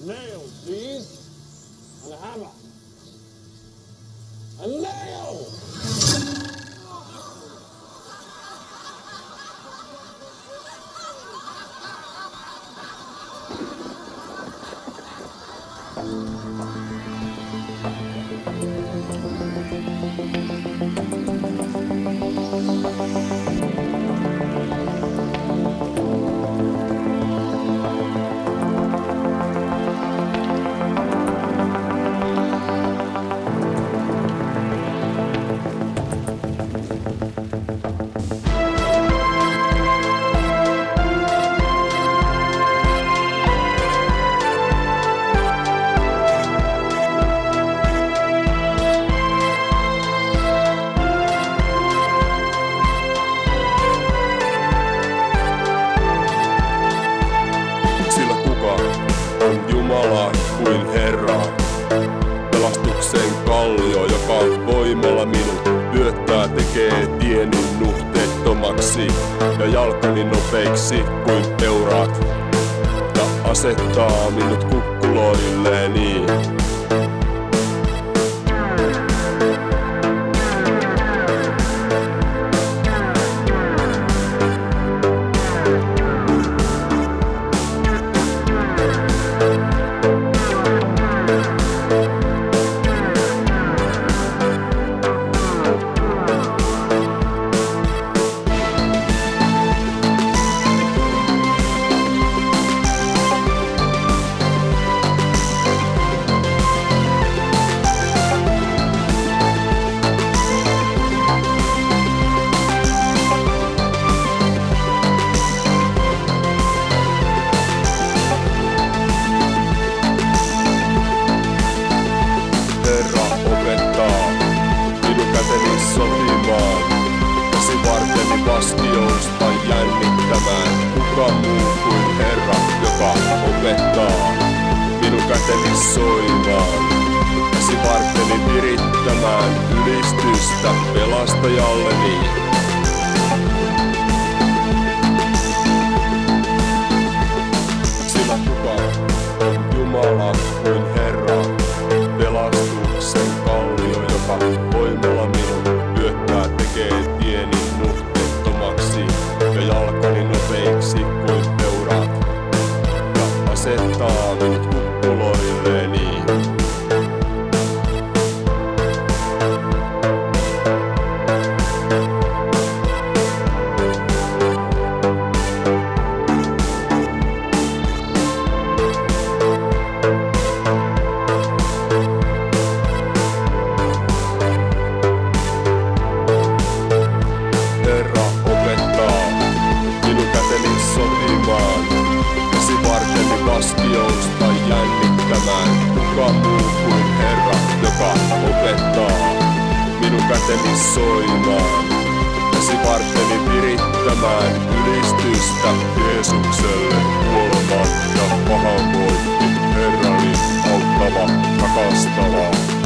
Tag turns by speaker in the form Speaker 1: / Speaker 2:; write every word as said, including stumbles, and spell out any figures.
Speaker 1: nail, please. And a hammer. A nail!
Speaker 2: Jumala kuin Herra. Pelastuksen kallio, joka voimalla minut pyöttää, tekee tieni nuhteettomaksi ja jalkani nopeiksi kuin peuraat ja asettaa minut kukkuloilleeni. Sotimaan, käsi varteni vaskioista jännittämään. Kuka muu kuin Herra, joka opettaa minun käteni soimaan. Käsi varteni virittämään ylistystä pelastajalleni. Sillä kuka on Jumala kuin Herra, pelastuksen kallio, joka voimalla minun pyöttää, tekee tieni nuhteettomaksi ja jalkani nopeiksi kuin peuraat ja asettaa minut kukkuloilleeni. Vaskioista jännittämään. Kuka muu kuin Herra, joka opettaa minun käteni soimaan. Käsi varteni virittämään ylistystä Jeesukselle kuolema ja pahoinvointi. Herrani auttava, rakastava.